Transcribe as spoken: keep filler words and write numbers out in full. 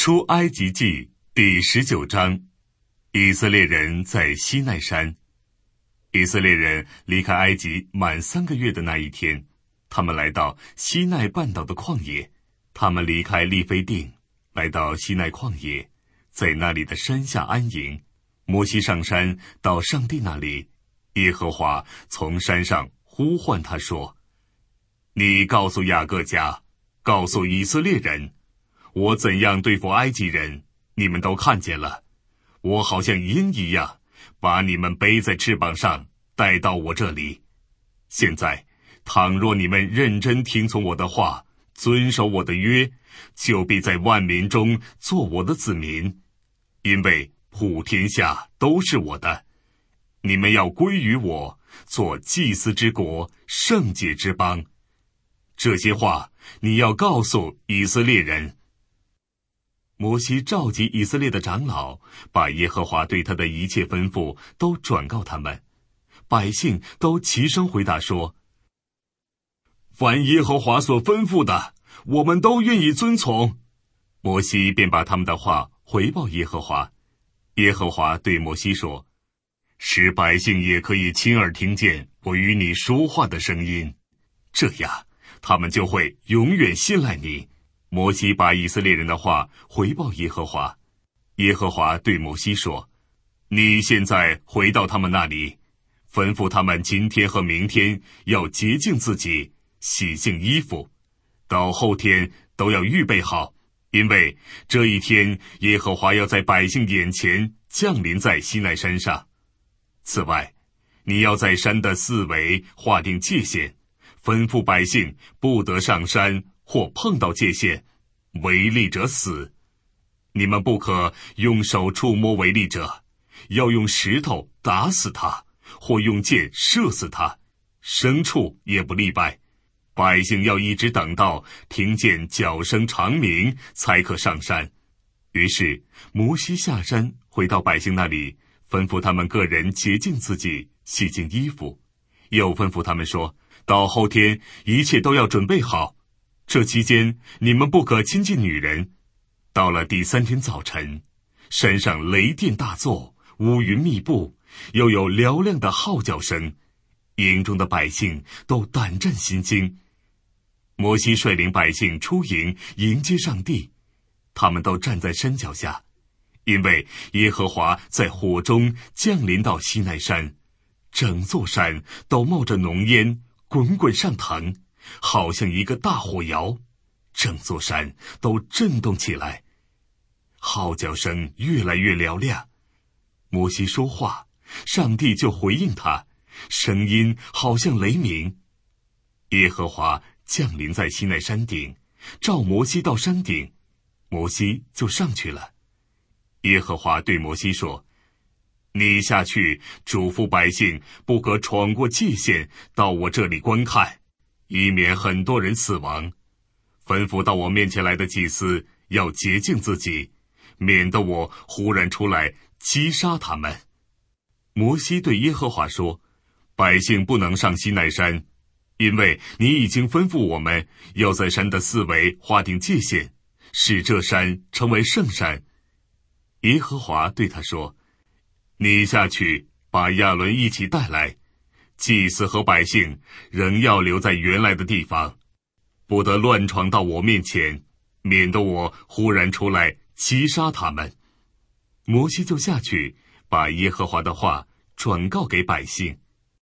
出埃及记第十九章，以色列人在西奈山。以色列人离开埃及满三个月的那一天，他们来到西奈半岛的旷野。他们离开利非定，来到西奈旷野，在那里的山下安营。摩西上山到上帝那里，耶和华从山上呼唤他说：你告诉雅各家，告诉以色列人，我怎样对付埃及人，你们都看见了。我好像鹰一样，把你们背在翅膀上，带到我这里。现在，倘若你们认真听从我的话，遵守我的约，就必在万民中做我的子民，因为普天下都是我的。你们要归于我，做祭司之国，圣洁之邦。这些话你要告诉以色列人。摩西召集以色列的长老，把耶和华对他的一切吩咐都转告他们。百姓都齐声回答说：凡耶和华所吩咐的，我们都愿意遵从。摩西便把他们的话回报耶和华。耶和华对摩西说：使百姓也可以亲耳听见我与你说话的声音，这样他们就会永远信赖你。摩西把以色列人的话回报耶和华。耶和华对摩西说：你现在回到他们那里，吩咐他们今天和明天要洁净自己，洗净衣服，到后天都要预备好，因为这一天耶和华要在百姓眼前降临在西奈山上。此外，你要在山的四围划定界限，吩咐百姓不得上山或碰到界限，违例者死。你们不可用手触摸违例者，要用石头打死他，或用箭射死他，牲畜也不例外。百姓要一直等到听见角声长鸣，才可上山。于是摩西下山回到百姓那里，吩咐他们个人洁净自己，洗净衣服，又吩咐他们说：到后天一切都要准备好，这期间你们不可亲近女人。到了第三天早晨，山上雷电大作，乌云密布，又有嘹亮的号角声，营中的百姓都胆战心惊。摩西率领百姓出营迎接上帝，他们都站在山脚下，因为耶和华在火中降临到西奈山，整座山都冒着浓烟，滚滚上腾，好像一个大火窑，整座山都震动起来。号角声越来越嘹亮，摩西说话，上帝就回应他，声音好像雷鸣。耶和华降临在西奈山顶，召摩西到山顶，摩西就上去了。耶和华对摩西说：你下去嘱咐百姓，不可闯过界限到我这里观看，以免很多人死亡。吩咐到我面前来的祭司要洁净自己，免得我忽然出来击杀他们。摩西对耶和华说：百姓不能上西奈山，因为你已经吩咐我们要在山的四围划定界限，使这山成为圣山。耶和华对他说：你下去把亚伦一起带来，祭司和百姓仍要留在原来的地方，不得乱闯到我面前，免得我忽然出来击杀他们。摩西就下去把耶和华的话转告给百姓。